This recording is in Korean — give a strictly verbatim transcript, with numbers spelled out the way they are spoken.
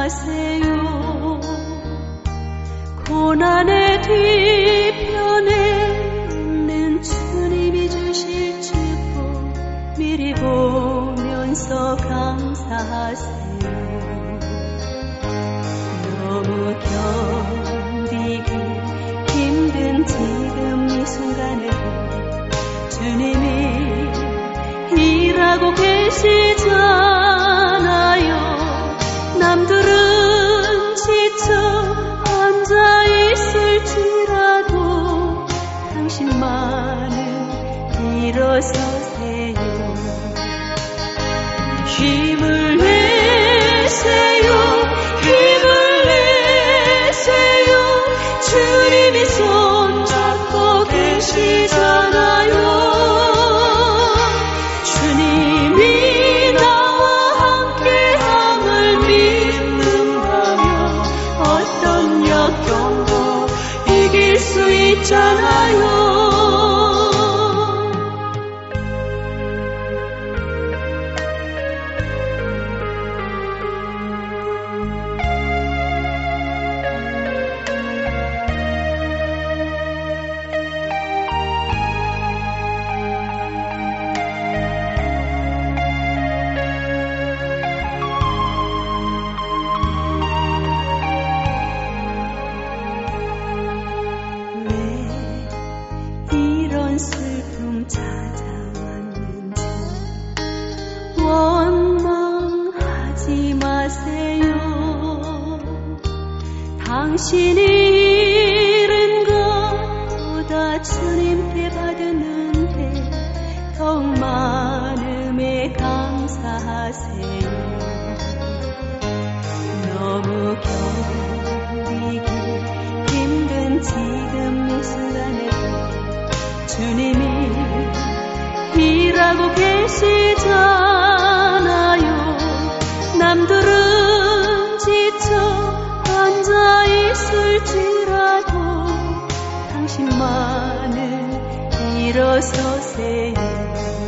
마세요. 고난의 뒤편에 있는 주님이 주실 축복 미리 보면서 감사하세요. 너무 견디기 힘든 지금 이 순간에도 주님이 일하고 계시잖아요. 남들은 지쳐 앉아있을지라도 당신만은 일어서세요. 힘을 내세요. 힘을 내세요. 주님이 손잡고 계시잖아요. 주님이 나와 함께함을 믿는다면 어떤 역경도 이길 수 있잖아요. 슬픔 찾아왔는지 원망하지 마세요. 당신이 잃은 것보다 주님께 받은 은혜 더욱 많음에 감사하세요. 너무 견디기 힘든 지금 이 순간에도 주님이 일하고 계시잖아요. 남들은 지쳐 앉아있을지라도 당신만은 일어서세요.